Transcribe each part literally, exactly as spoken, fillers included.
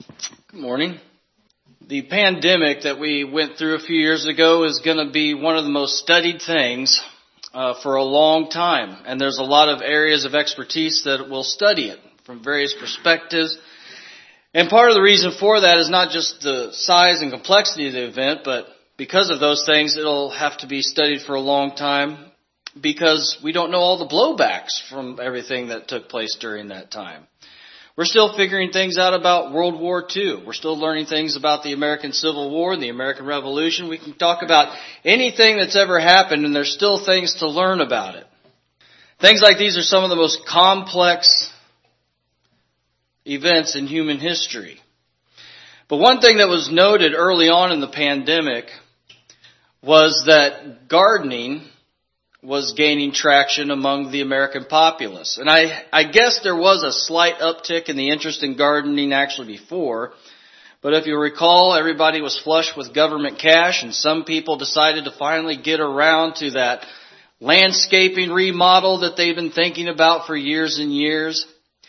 Good morning. The pandemic that we went through a few years ago is going to be one of the most studied things uh, for a long time. And there's a lot of areas of expertise that will study it from various perspectives. And part of the reason for that is not just the size and complexity of the event, but because of those things, it'll have to be studied for a long time because we don't know all the blowbacks from everything that took place during that time. We're still figuring things out about World War Two. We're still learning things about the American Civil War and the American Revolution. We can talk about anything that's ever happened, and there's still things to learn about it. Things like these are some of the most complex events in human history. But one thing that was noted early on in the pandemic was that gardening was gaining traction among the American populace. And I, I guess there was a slight uptick in the interest in gardening actually before. But if you recall, everybody was flush with government cash, and some people decided to finally get around to that landscaping remodel that they've been thinking about for years and years,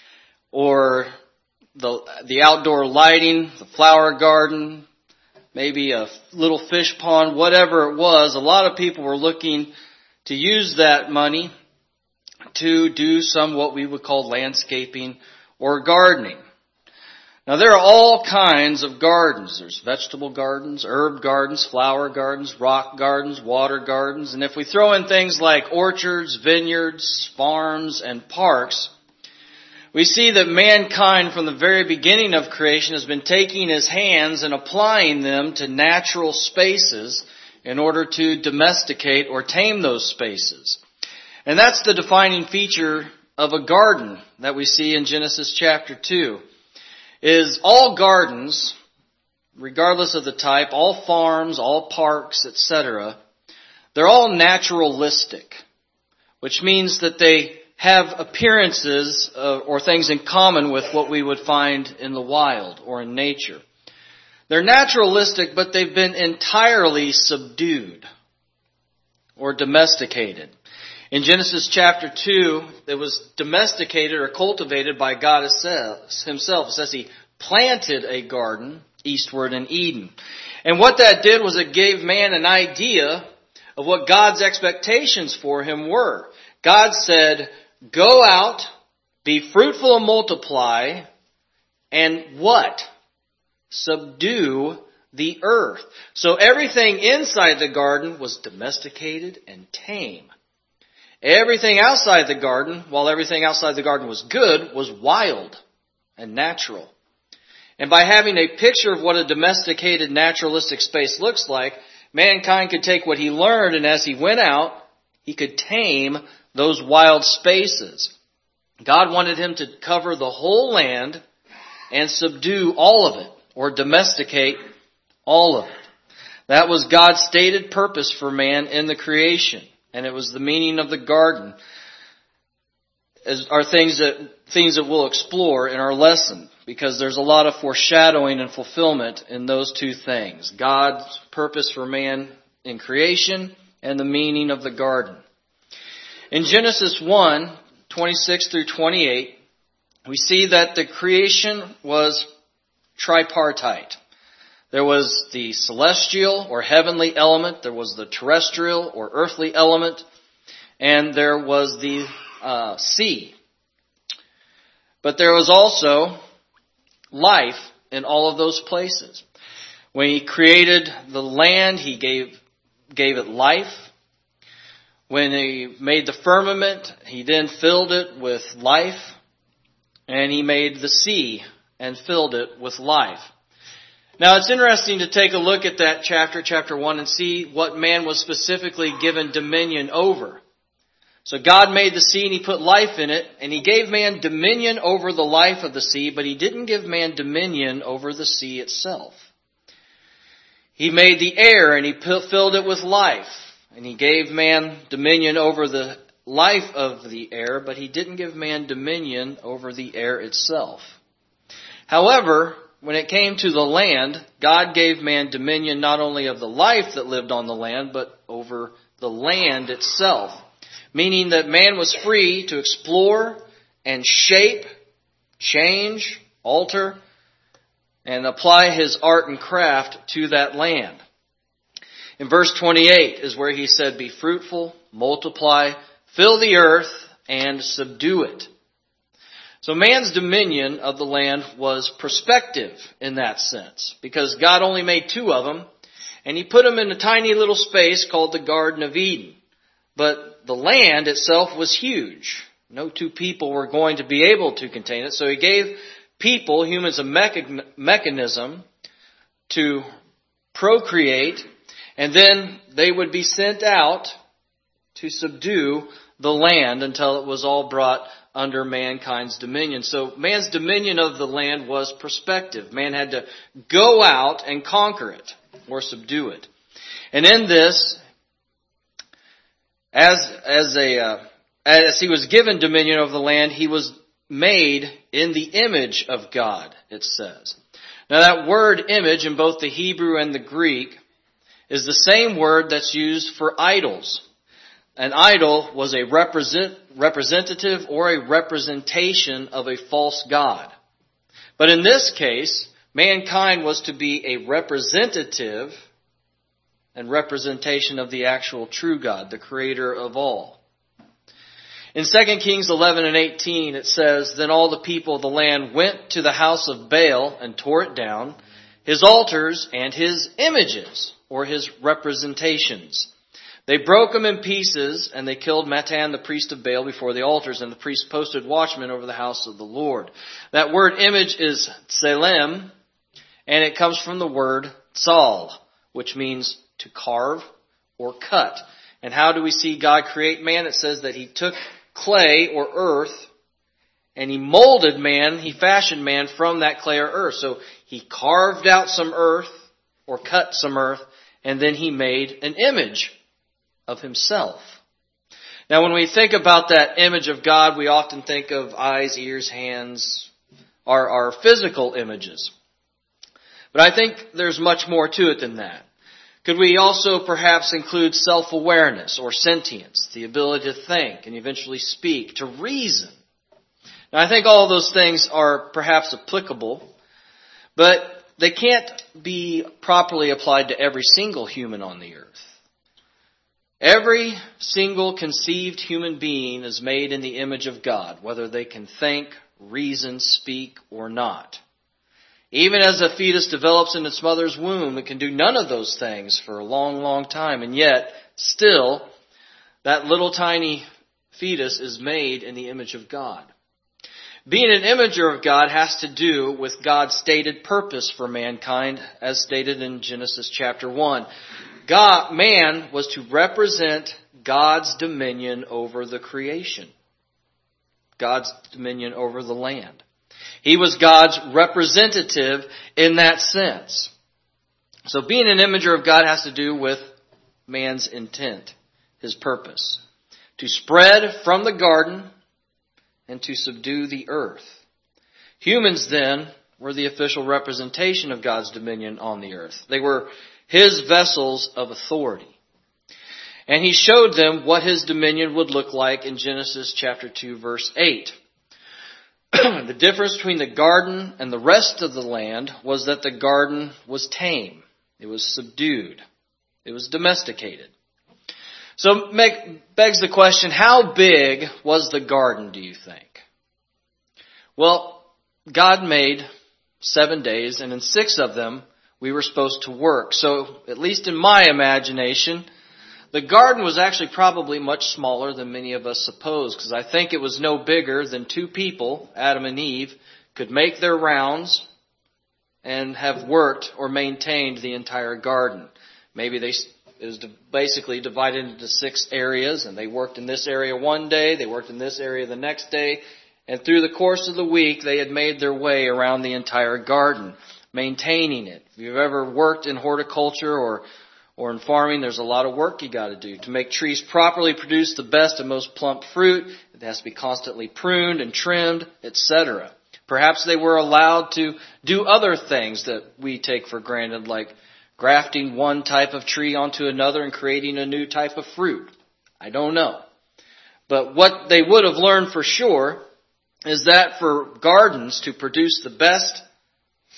or the, the outdoor lighting, the flower garden, maybe a little fish pond, whatever it was. A lot of people were looking to use that money to do some what we would call landscaping or gardening. Now there are all kinds of gardens. There's vegetable gardens, herb gardens, flower gardens, rock gardens, water gardens. And if we throw in things like orchards, vineyards, farms, and parks, we see that mankind from the very beginning of creation has been taking his hands and applying them to natural spaces in order to domesticate or tame those spaces. And that's the defining feature of a garden that we see in Genesis chapter two, is all gardens, regardless of the type, all farms, all parks, et cetera, they're all naturalistic, which means that they have appearances uh, or things in common with what we would find in the wild or in nature. They're naturalistic, but they've been entirely subdued or domesticated. In Genesis chapter two, it was domesticated or cultivated by God himself. It says he planted a garden eastward in Eden. And what that did was it gave man an idea of what God's expectations for him were. God said, go out, be fruitful and multiply, and what? Subdue the earth. So everything inside the garden was domesticated and tame. Everything outside the garden, while everything outside the garden was good, was wild and natural. And by having a picture of what a domesticated naturalistic space looks like, mankind could take what he learned, and as he went out, he could tame those wild spaces. God wanted him to cover the whole land and subdue all of it, or domesticate all of it. That was God's stated purpose for man in the creation. And it was the meaning of the garden. As are things that things that we'll explore in our lesson, because there's a lot of foreshadowing and fulfillment in those two things. God's purpose for man in creation and the meaning of the garden. In Genesis one, twenty-six through twenty-eight, we see that the creation was tripartite. There was the celestial or heavenly element, there was the terrestrial or earthly element, and there was the uh, sea. But there was also life in all of those places. When he created the land, he gave gave it life. When he made the firmament, he then filled it with life, and he made the sea and filled it with life. Now it's interesting to take a look at that chapter, chapter one, and see what man was specifically given dominion over. So God made the sea and he put life in it, and he gave man dominion over the life of the sea, but he didn't give man dominion over the sea itself. He made the air and he filled it with life, and he gave man dominion over the life of the air, but he didn't give man dominion over the air itself. However, when it came to the land, God gave man dominion not only of the life that lived on the land, but over the land itself. Meaning that man was free to explore and shape, change, alter and apply his art and craft to that land. In verse twenty-eight is where he said, "Be fruitful, multiply, fill the earth, and subdue it." So man's dominion of the land was prospective in that sense, because God only made two of them, and he put them in a tiny little space called the Garden of Eden. But the land itself was huge. No two people were going to be able to contain it, so he gave people, humans, a mecha- mechanism to procreate, and then they would be sent out to subdue the land until it was all brought under mankind's dominion. So man's dominion of the land was prospective. Man had to go out and conquer it or subdue it. And in this, as as a uh, as he was given dominion over the land, he was made in the image of God, it says. Now that word image in both the Hebrew and the Greek is the same word that's used for idols. An idol was a represent, representative or a representation of a false god. But in this case, mankind was to be a representative and representation of the actual true God, the creator of all. In Second Kings eleven and eighteen, it says, "Then all the people of the land went to the house of Baal and tore it down, his altars and his images," or his representations. "They broke them in pieces, and they killed Mattan, the priest of Baal, before the altars, and the priest posted watchmen over the house of the Lord." That word image is tselem, and it comes from the word tzal, which means to carve or cut. And how do we see God create man? It says that he took clay or earth, and he molded man, he fashioned man from that clay or earth. So he carved out some earth, or cut some earth, and then he made an image of himself. Now when we think about that image of God, we often think of eyes, ears, hands, our, our physical images. But I think there's much more to it than that. Could we also perhaps include self-awareness or sentience, the ability to think and eventually speak, to reason? Now I think all of those things are perhaps applicable, but they can't be properly applied to every single human on the earth. Every single conceived human being is made in the image of God, whether they can think, reason, speak, or not. Even as a fetus develops in its mother's womb, it can do none of those things for a long, long time. And yet, still, that little tiny fetus is made in the image of God. Being an imager of God has to do with God's stated purpose for mankind, as stated in Genesis chapter one. God, man was to represent God's dominion over the creation. God's dominion over the land. He was God's representative in that sense. So being an imager of God has to do with man's intent, his purpose. To spread from the garden and to subdue the earth. Humans then were the official representation of God's dominion on the earth. They were his vessels of authority. And he showed them what his dominion would look like in Genesis chapter two, verse eight. The difference between the garden and the rest of the land was that the garden was tame. It was subdued. It was domesticated. So make, begs the question, how big was the garden, do you think? Well, God made seven days, and in six of them, we were supposed to work. So, at least in my imagination, the garden was actually probably much smaller than many of us suppose, because I think it was no bigger than two people, Adam and Eve, could make their rounds and have worked or maintained the entire garden. Maybe they it was basically divided into six areas, and they worked in this area one day, they worked in this area the next day, and through the course of the week, they had made their way around the entire garden, maintaining it. If you've ever worked in horticulture or or in farming, there's a lot of work you got to do. To make trees properly produce the best and most plump fruit, it has to be constantly pruned and trimmed, et cetera. Perhaps they were allowed to do other things that we take for granted, like grafting one type of tree onto another and creating a new type of fruit. I don't know. But what they would have learned for sure is that for gardens to produce the best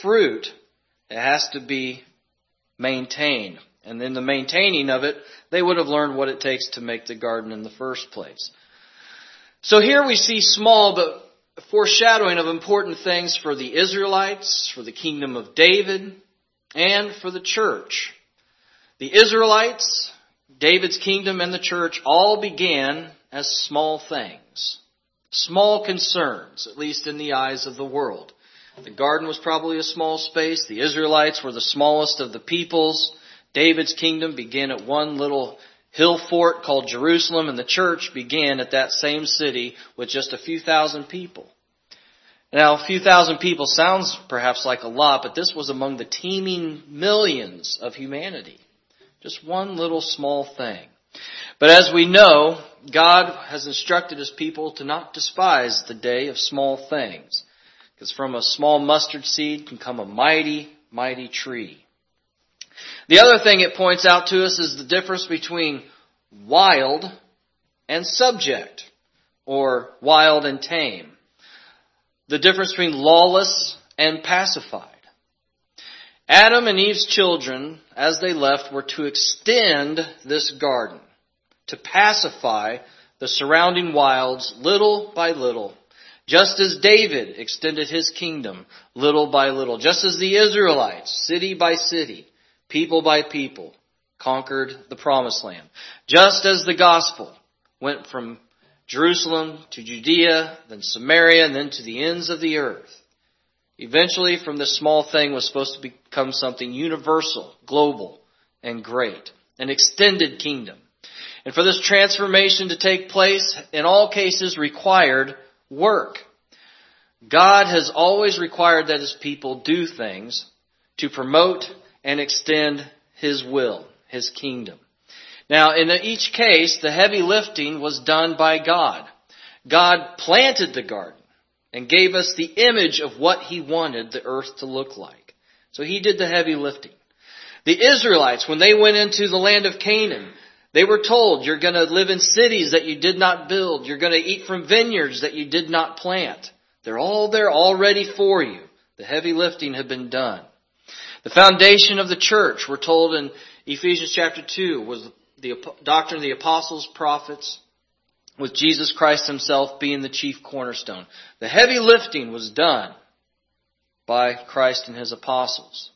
fruit, it has to be maintained. And in the maintaining of it, they would have learned what it takes to make the garden in the first place. So here we see small but foreshadowing of important things for the Israelites, for the kingdom of David, and for the church. The Israelites, David's kingdom, and the church all began as small things. Small concerns, at least in the eyes of the world. The garden was probably a small space. The Israelites were the smallest of the peoples. David's kingdom began at one little hill fort called Jerusalem, and the church began at that same city with just a few thousand people. Now, a few thousand people sounds perhaps like a lot, but this was among the teeming millions of humanity. Just one little small thing. But as we know, God has instructed His people to not despise the day of small things. Because from a small mustard seed can come a mighty, mighty tree. The other thing it points out to us is the difference between wild and subject, or wild and tame. The difference between lawless and pacified. Adam and Eve's children, as they left, were to extend this garden, to pacify the surrounding wilds little by little, just as David extended his kingdom little by little, just as the Israelites, city by city, people by people, conquered the promised land. Just as the gospel went from Jerusalem to Judea, then Samaria, and then to the ends of the earth. Eventually, from this small thing was supposed to become something universal, global, and great. An extended kingdom. And for this transformation to take place, in all cases, required work. God has always required that His people do things to promote and extend His will, His kingdom. Now, in each case, the heavy lifting was done by God. God planted the garden and gave us the image of what He wanted the earth to look like. So He did the heavy lifting. The Israelites, when they went into the land of Canaan, they were told, you're going to live in cities that you did not build. You're going to eat from vineyards that you did not plant. They're all there already for you. The heavy lifting had been done. The foundation of the church, we're told in Ephesians chapter two, was the doctrine of the apostles, prophets, with Jesus Christ Himself being the chief cornerstone. The heavy lifting was done by Christ and His apostles.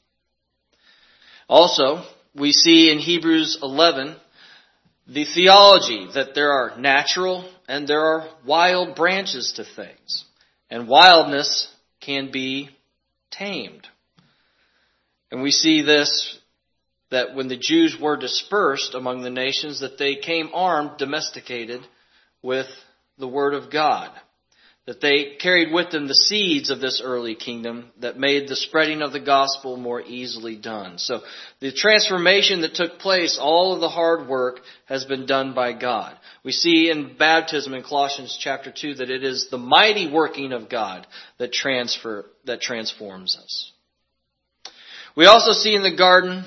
Also, we see in Hebrews eleven the theology that there are natural and there are wild branches to things. And wildness can be tamed. And we see this, that when the Jews were dispersed among the nations, that they came armed, domesticated with the Word of God. That they carried with them the seeds of this early kingdom that made the spreading of the gospel more easily done. So the transformation that took place, all of the hard work has been done by God. We see in baptism in Colossians chapter two that it is the mighty working of God that transfer that transforms us. We also see in the garden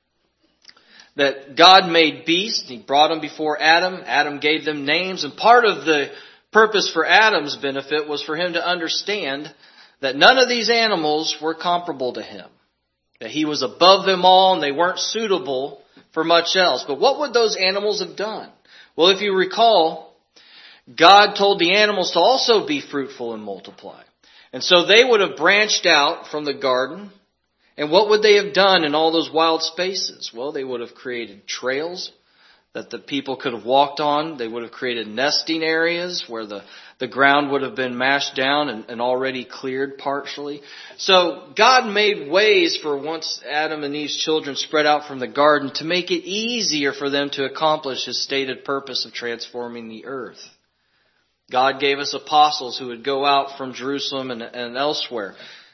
that God made beasts. He brought them before Adam. Adam gave them names. And part of the purpose for Adam's benefit was for him to understand that none of these animals were comparable to him. That he was above them all and they weren't suitable for much else. But what would those animals have done? Well, if you recall, God told the animals to also be fruitful and multiply. And so they would have branched out from the garden. And what would they have done in all those wild spaces? Well, they would have created trails that the people could have walked on. They would have created nesting areas where the, the ground would have been mashed down and, and already cleared partially. So God made ways for once Adam and Eve's children spread out from the garden to make it easier for them to accomplish His stated purpose of transforming the earth. God gave us apostles who would go out from Jerusalem and, and elsewhere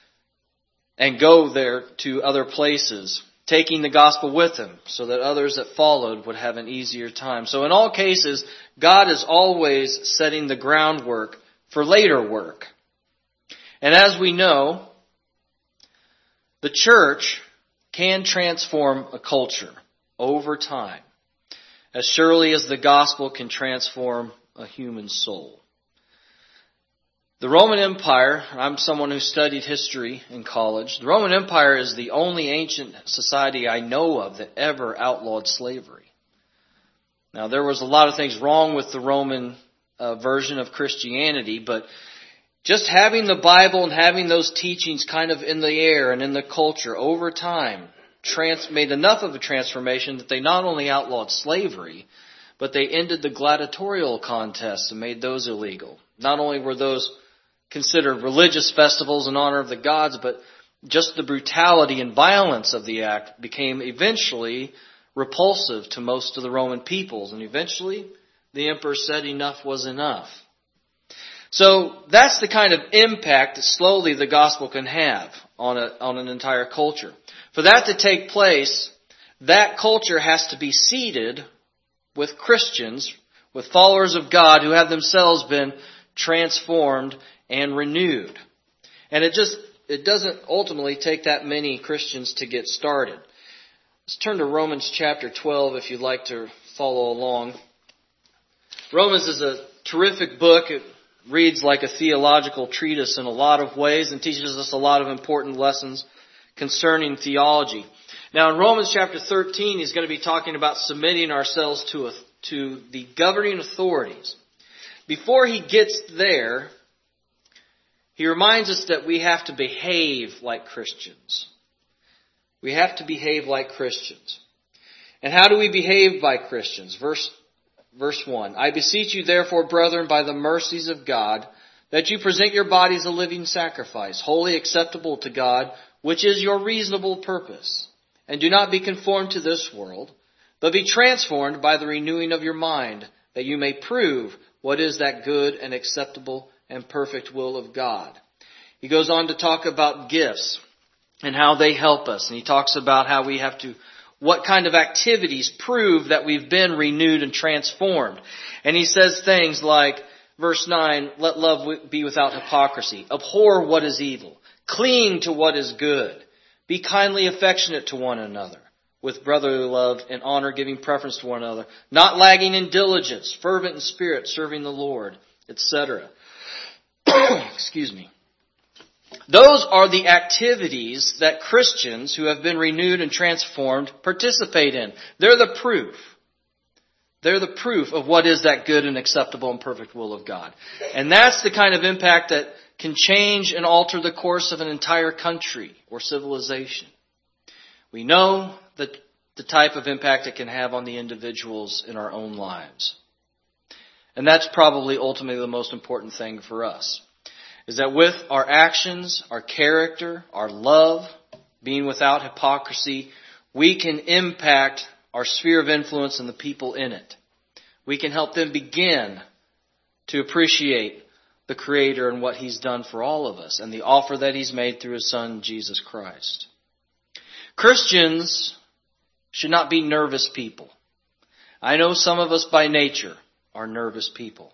and go there to other places, taking the gospel with them so that others that followed would have an easier time. So in all cases, God is always setting the groundwork for later work. And as we know, the church can transform a culture over time, as surely as the gospel can transform a human soul. The Roman Empire, I'm someone who studied history in college. The Roman Empire is the only ancient society I know of that ever outlawed slavery. Now, there was a lot of things wrong with the Roman uh, version of Christianity, but just having the Bible and having those teachings kind of in the air and in the culture over time trans- made enough of a transformation that they not only outlawed slavery, but they ended the gladiatorial contests and made those illegal. Not only were those considered religious festivals in honor of the gods, but just the brutality and violence of the act became eventually repulsive to most of the Roman peoples. And eventually, the emperor said enough was enough. So that's the kind of impact that slowly the gospel can have on a, on an entire culture. For that to take place, that culture has to be seeded with Christians, with followers of God who have themselves been transformed and renewed. And it just, it doesn't ultimately take that many Christians to get started. Let's turn to Romans chapter twelve if you'd like to follow along. Romans is a terrific book. It reads like a theological treatise in a lot of ways and teaches us a lot of important lessons concerning theology. Now in Romans chapter thirteen, he's going to be talking about submitting ourselves to, a, to the governing authorities. Before he gets there, he reminds us that we have to behave like Christians. We have to behave like Christians. And how do we behave by Christians? Verse, verse one. I beseech you therefore, brethren, by the mercies of God, that you present your bodies a living sacrifice, wholly acceptable to God, which is your reasonable purpose. And do not be conformed to this world, but be transformed by the renewing of your mind, that you may prove what is that good and acceptable and perfect will of God. He goes on to talk about gifts and how they help us. And he talks about how we have to, what kind of activities prove that we've been renewed and transformed. And he says things like, verse nine, let love be without hypocrisy. Abhor what is evil. Cling to what is good. Be kindly affectionate to one another, with brotherly love and honor, giving preference to one another, not lagging in diligence, fervent in spirit, serving the Lord, et cetera. Excuse me. Those are the activities that Christians who have been renewed and transformed participate in. They're the proof. They're the proof of what is that good and acceptable and perfect will of God. And that's the kind of impact that can change and alter the course of an entire country or civilization. We know that the type of impact it can have on the individuals in our own lives. And that's probably ultimately the most important thing for us, is that with our actions, our character, our love, being without hypocrisy, we can impact our sphere of influence and the people in it. We can help them begin to appreciate the Creator and what He's done for all of us and the offer that He's made through His Son, Jesus Christ. Christians should not be nervous people. I know some of us by nature are nervous people.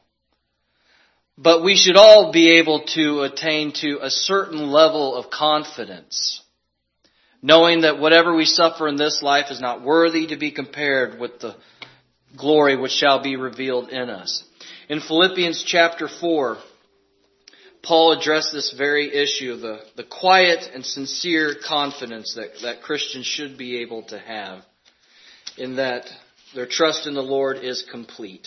But we should all be able to attain to a certain level of confidence, knowing that whatever we suffer in this life is not worthy to be compared with the glory which shall be revealed in us. In Philippians chapter four, Paul addressed this very issue, the, the quiet and sincere confidence that, that Christians should be able to have, in that their trust in the Lord is complete.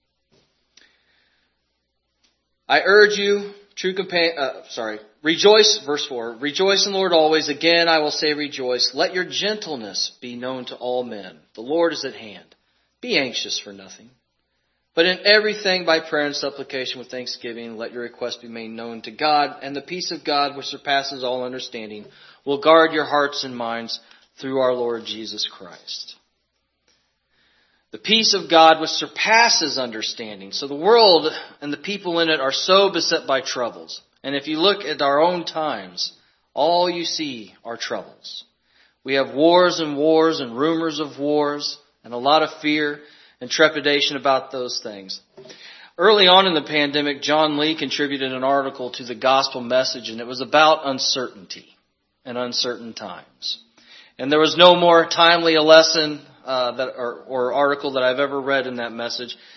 I urge you, true companion, uh, sorry, rejoice, verse four, rejoice in the Lord always. Again, I will say rejoice. Let your gentleness be known to all men. The Lord is at hand. Be anxious for nothing, but in everything by prayer and supplication with thanksgiving, let your requests be made known to God, and the peace of God, which surpasses all understanding, will guard your hearts and minds through our Lord Jesus Christ. The peace of God which surpasses understanding. So the world and the people in it are so beset by troubles. And if you look at our own times, all you see are troubles. We have wars and wars and rumors of wars and a lot of fear and trepidation about those things. Early on in the pandemic, John Lee contributed an article to the Gospel Message, and it was about uncertainty and uncertain times. And there was no more timely a lesson Uh, that or, or article that I've ever read in that message.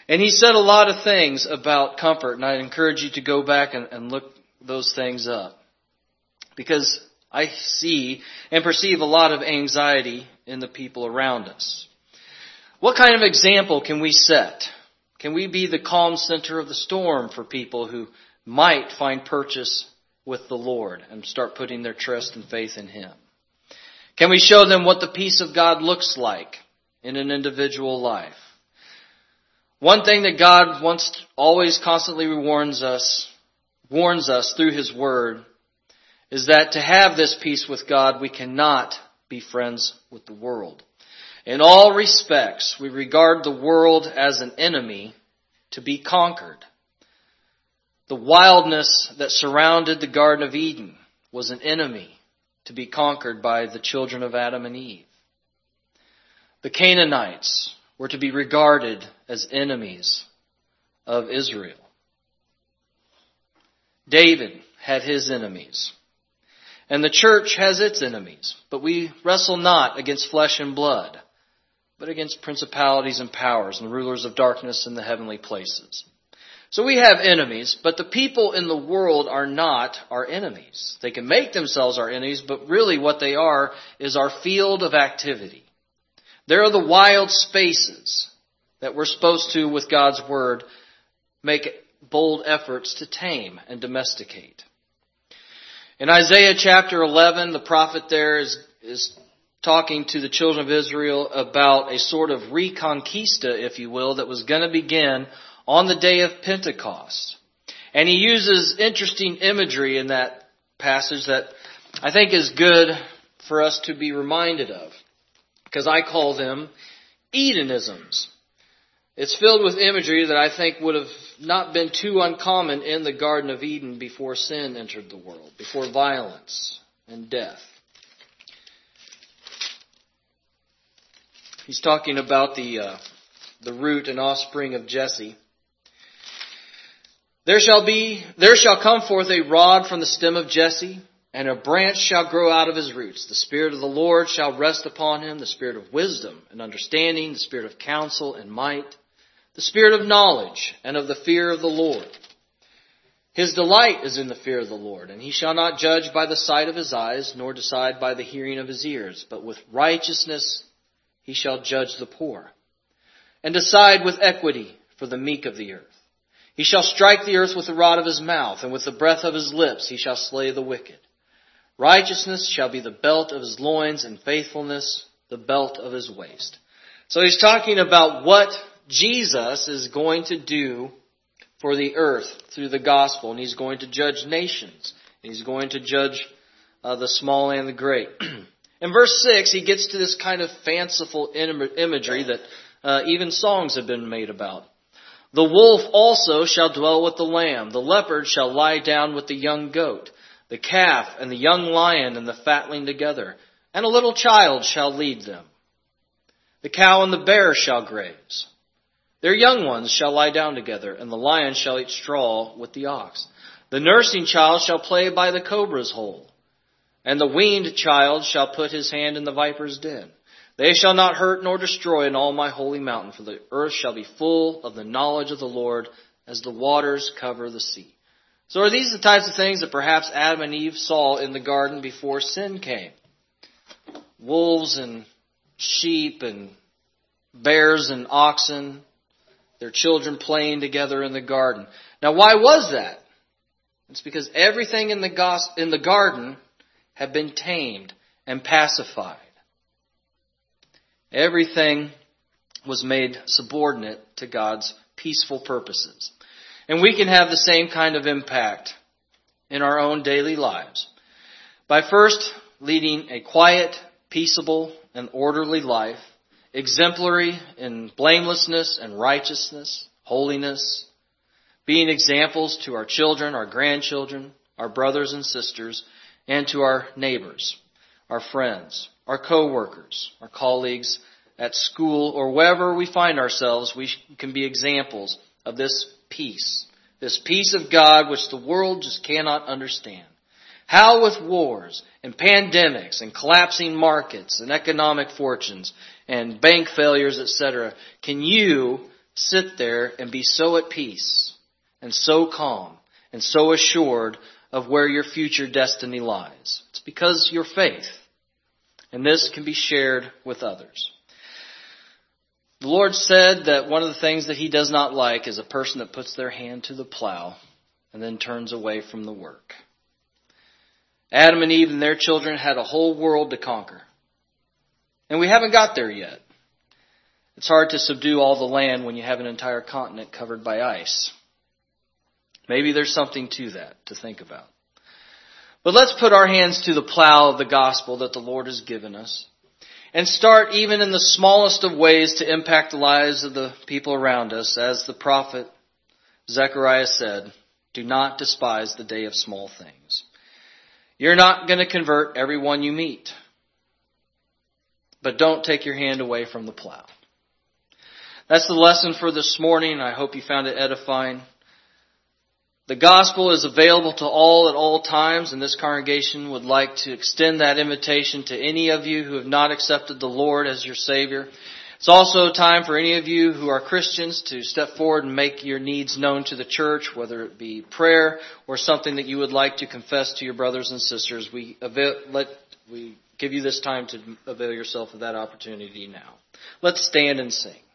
And he said a lot of things about comfort, and I encourage you to go back and, and look those things up. Because I see and perceive a lot of anxiety in the people around us. What kind of example can we set? Can we be the calm center of the storm for people who might find purchase with the Lord and start putting their trust and faith in Him? Can we show them what the peace of God looks like in an individual life? One thing that God wants, always constantly warns us, warns us through His Word, is that to have this peace with God, we cannot be friends with the world. In all respects, we regard the world as an enemy to be conquered. The wildness that surrounded the Garden of Eden was an enemy to be conquered by the children of Adam and Eve. The Canaanites were to be regarded as enemies of Israel. David had his enemies. And the church has its enemies. But we wrestle not against flesh and blood, but against principalities and powers and rulers of darkness in the heavenly places. So we have enemies, but the people in the world are not our enemies. They can make themselves our enemies, but really what they are is our field of activity. They're the wild spaces that we're supposed to, with God's Word, make bold efforts to tame and domesticate. In Isaiah chapter eleven, the prophet there is, is talking to the children of Israel about a sort of reconquista, if you will, that was going to begin on the day of Pentecost. And he uses interesting imagery in that passage that I think is good for us to be reminded of, because I call them Edenisms. It's filled with imagery that I think would have not been too uncommon in the Garden of Eden before sin entered the world, before violence and death. He's talking about the uh, the root and offspring of Jesse. There shall be, there shall come forth a rod from the stem of Jesse, and a branch shall grow out of his roots. The Spirit of the Lord shall rest upon him, the Spirit of wisdom and understanding, the Spirit of counsel and might, the Spirit of knowledge and of the fear of the Lord. His delight is in the fear of the Lord, and he shall not judge by the sight of his eyes, nor decide by the hearing of his ears, but with righteousness he shall judge the poor, and decide with equity for the meek of the earth. He shall strike the earth with the rod of his mouth, and with the breath of his lips he shall slay the wicked. Righteousness shall be the belt of his loins, and faithfulness the belt of his waist. So he's talking about what Jesus is going to do for the earth through the gospel. And he's going to judge nations. And he's going to judge uh, the small and the great. In verse six, he gets to this kind of fanciful imagery that uh, even songs have been made about. The wolf also shall dwell with the lamb. The leopard shall lie down with the young goat. The calf and the young lion and the fatling together. And a little child shall lead them. The cow and the bear shall graze. Their young ones shall lie down together, and the lion shall eat straw with the ox. The nursing child shall play by the cobra's hole, and the weaned child shall put his hand in the viper's den. They shall not hurt nor destroy in all my holy mountain, for the earth shall be full of the knowledge of the Lord as the waters cover the sea. So are these the types of things that perhaps Adam and Eve saw in the garden before sin came? Wolves and sheep and bears and oxen, their children playing together in the garden. Now, why was that? It's because everything in the gos- in the garden had been tamed and pacified. Everything was made subordinate to God's peaceful purposes. And we can have the same kind of impact in our own daily lives by first leading a quiet, peaceable, and orderly life, exemplary in blamelessness and righteousness, holiness, being examples to our children, our grandchildren, our brothers and sisters, and to our neighbors, our friends, our co-workers, our colleagues at school, or wherever we find ourselves. We can be examples of this peace, this peace of God which the world just cannot understand. How with wars and pandemics and collapsing markets and economic fortunes and bank failures, et cetera, can you sit there and be so at peace and so calm and so assured of where your future destiny lies? It's because your faith. And this can be shared with others. The Lord said that one of the things that He does not like is a person that puts their hand to the plow and then turns away from the work. Adam and Eve and their children had a whole world to conquer. And we haven't got there yet. It's hard to subdue all the land when you have an entire continent covered by ice. Maybe there's something to that to think about. But let's put our hands to the plow of the gospel that the Lord has given us and start even in the smallest of ways to impact the lives of the people around us. As the prophet Zechariah said, do not despise the day of small things. You're not going to convert everyone you meet, but don't take your hand away from the plow. That's the lesson for this morning. I hope you found it edifying. The gospel is available to all at all times, and this congregation would like to extend that invitation to any of you who have not accepted the Lord as your Savior. It's also time for any of you who are Christians to step forward and make your needs known to the church, whether it be prayer or something that you would like to confess to your brothers and sisters. We avail, let we give you this time to avail yourself of that opportunity now. Let's stand and sing.